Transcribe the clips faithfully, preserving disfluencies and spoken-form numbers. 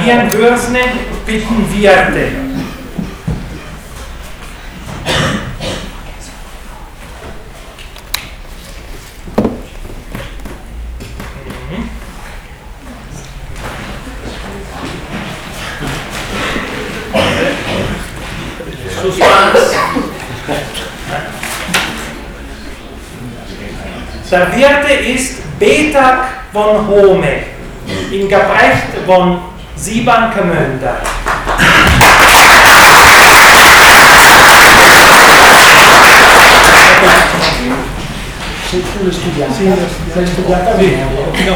Vian Würsne bitten Vierte. Der Vierte ist Betag von Home in Gebrecht von Siebankermünder. Sei tu lo studiato? Sì, l'hai studiata bene. No.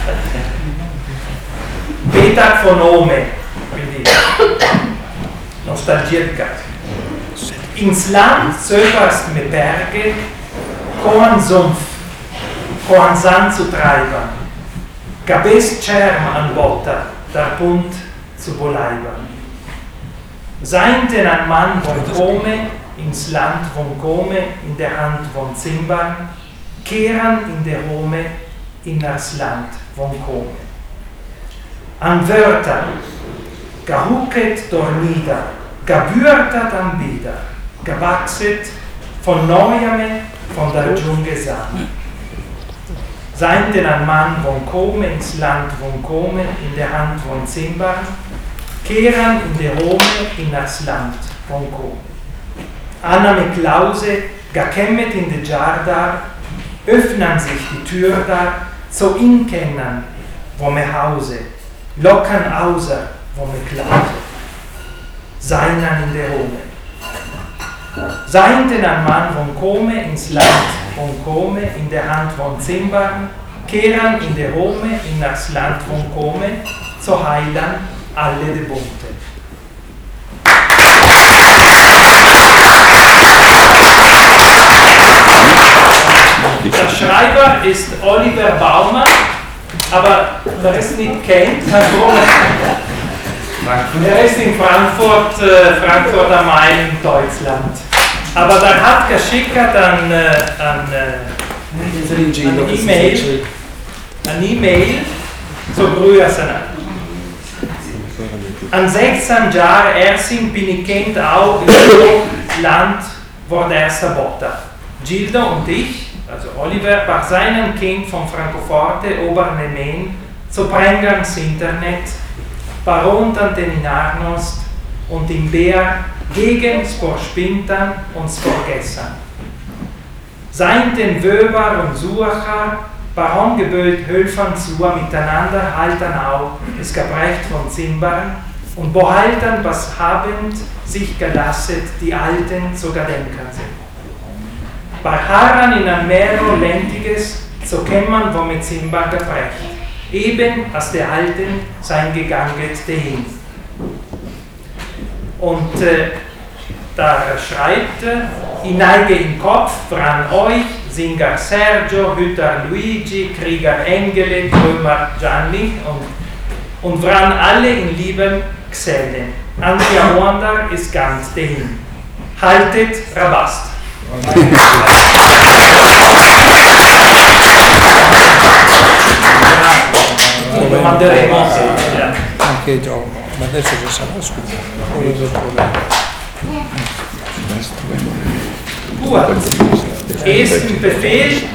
Betag von Home, quindi nostalgica. Ins Land sögerst mit Berge, kohan Sumpf, kohan Sand zu treiben, gabest Scherm an Botter, der Bund zu beleiben. Seien denn ein Mann von Kome, ins Land von Kome, in der Hand von Zimbarn, kehren in der Home, in das Land von Kome. An Wörter, gehucket dornieder, gebürtet am Bieder, gewachset von Neuem, von der Dschungel Samen. Seien denn ein Mann von Kome, ins Land von Kome, in der Hand von Zimbarn, kehren in der Home, in das Land von Kome. Anna mit Klause, gekemmet in de Jardar, öffnen sich die Tür da, so inkennen, wo me Hause, lockern außer, wo me Klause. Seien in der Home. Seien denn ein Mann von Kome, ins Land von Kome, in der Hand von Zimbarn, kehren in der Home, in das Land von Kome, zu heilen alle de Bunte. Der Schreiber ist Oliver Baumann, aber wer es nicht kennt, kann er ist in Frankfurt, äh, Frankfurt am Main, Deutschland. Aber der hat geschickt an, äh, an äh, an E-Mail, an E-Mail zur Grüßen. An sechzehn Jahren erst bin ich kennt auch im Land, wo der erste Botter. Gildo und ich, also Oliver, bei seinem Kind von Francoforte Obernemen zu bringen ins Internet, bei unten den Inarnost und im Bär gegen vor Spintern und Vergessen. Seien den Wöber und Sucher, bei Angebot helfen zu miteinander halten auch es Gebrecht von Zimbern und behalten was habend sich gelasset die Alten zu gedenken sind. Bei Haran in ein Mero Lentiges, so kennt man, wo mit Zimbar gebrecht, eben als der Alten sein gegangen dahin. Und äh, da schreibt er, ich neige im Kopf dran euch, Singer Sergio, Hütter Luigi, Krieger Engele, Trümmer Gianni und, und dran alle in lieben Gesellen. Antia Wonder ist ganz dahin. Haltet Rabast. Lo manderemo anche Gio, ma adesso ci sarà scusa. Gut. Ersten Befehl